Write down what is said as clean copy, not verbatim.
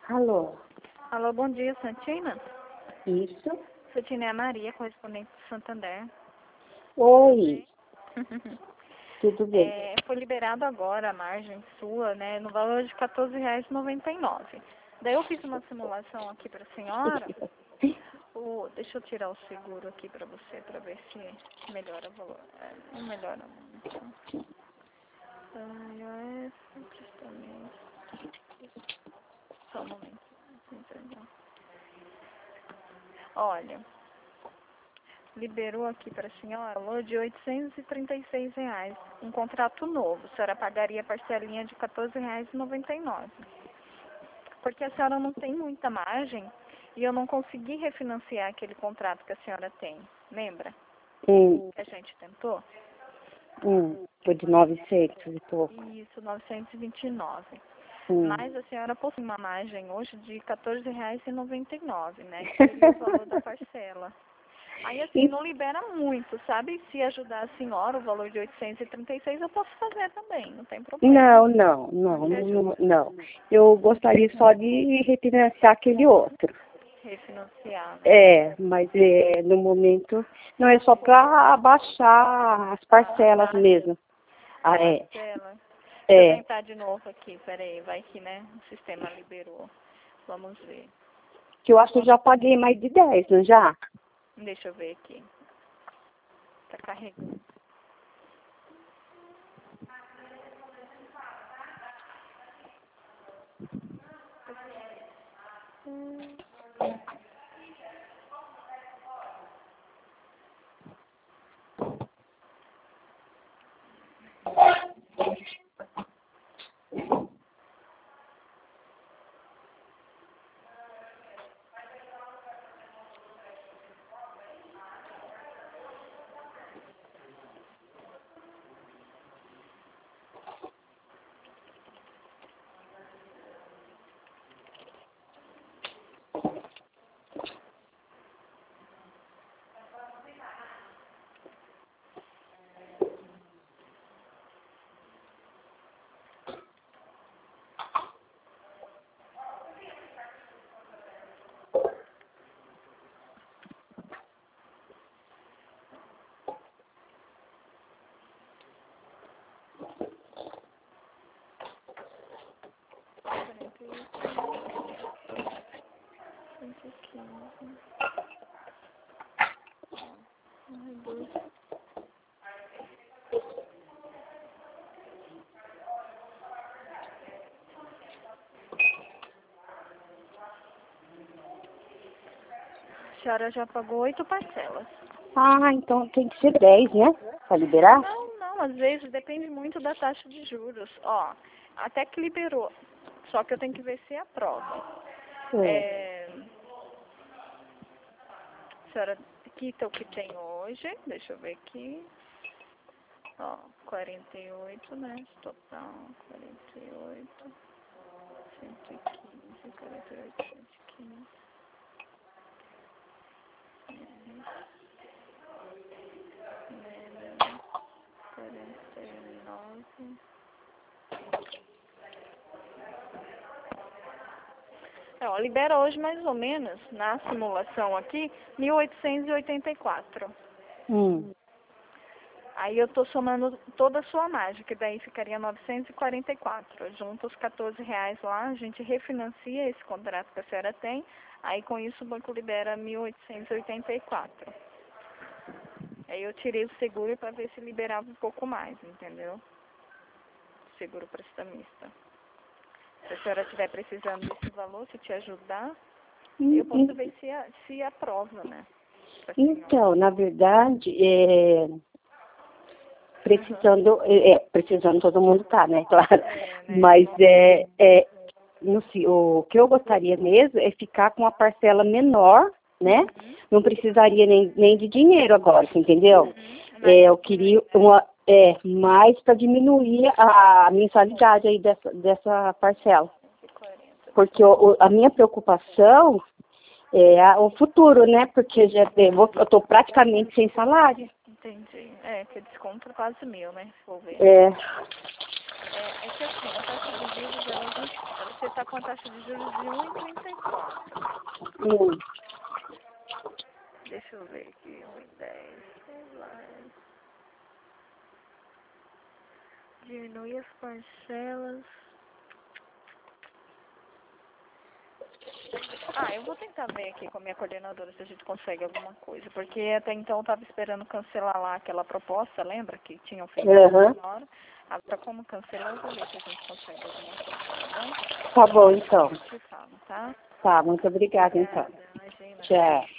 Alô? Alô, bom dia, Santina. Isso? Santina é a Maria, correspondente do Santander. Oi, tudo bem? Foi liberado agora a margem sua, né, no valor de R$ 14,99. Daí eu fiz uma simulação aqui para a senhora. Deixa eu tirar o seguro aqui para você, para ver se melhora o valor. Não melhora muito. Prestamento. Só um momento. Olha, liberou aqui para a senhora o valor de R$ 836. Um contrato novo. A senhora pagaria a parcelinha de R$ 14,99. Porque a senhora não tem muita margem e eu não consegui refinanciar aquele contrato que a senhora tem. Lembra? Que a gente tentou? Foi de 900 e pouco. Isso, 929. Hum. Mas a senhora possui uma margem hoje de R$ 14,99, né? Que seria o valor da parcela. Aí, assim, não libera muito, sabe? Se ajudar a senhora, o valor de 836, eu posso fazer também, não tem problema. Não. Eu gostaria só de refinanciar aquele outro. Refinanciar, né? Mas no momento não é só para abaixar as parcelas mesmo. Parcela. Deixa eu tentar de novo aqui, peraí, vai que, né, o sistema liberou. Vamos ver. Que eu acho que eu já paguei mais de 10, não já? Deixa eu ver aqui. Tá carregando. A senhora já pagou 8 parcelas. Então tem que ser 10, né? Para liberar? Não, às vezes depende muito da taxa de juros. Ó, até que liberou. Só que eu tenho que ver se aprova. A senhora quita o que tem hoje. Deixa eu ver aqui. Ó, 48, né? Total, 48. 115, 48, 115. 49. Libera hoje mais ou menos, na simulação aqui, 1.884. Aí eu tô somando toda a sua margem, que daí ficaria 944. Junto os R$ 14 lá, a gente refinancia esse contrato que a senhora tem, aí com isso o banco libera 1.884. Aí eu tirei o seguro para ver se liberava um pouco mais, entendeu? Seguro prestamista. Se a senhora estiver precisando desse valor, se te ajudar, eu posso ver se aprova, né? Então, na verdade, precisando todo mundo tá, né? Claro. Mas o que eu gostaria mesmo é ficar com a parcela menor, né? Não precisaria nem de dinheiro agora, entendeu? Eu queria mais para diminuir a mensalidade aí dessa parcela. Porque a minha preocupação é o futuro, né? Porque eu estou praticamente sem salário. Entendi. Que desconto quase 1.000, né? Se for ver. É Que assim, a taxa de juros ela é 20%. você está com a taxa de juros de 1,34. Deixa eu ver aqui, 1,10. Diminuir as parcelas. Eu vou tentar ver aqui com a minha coordenadora se a gente consegue alguma coisa. Porque até então eu estava esperando cancelar lá aquela proposta, lembra? Que tinham feito na hora. Agora como cancelar, eu vou ver se a gente consegue alguma coisa, tá bom? Tá bom, então. Eu te falo, tá? Tá, muito obrigada, então. Imagina. Tchau.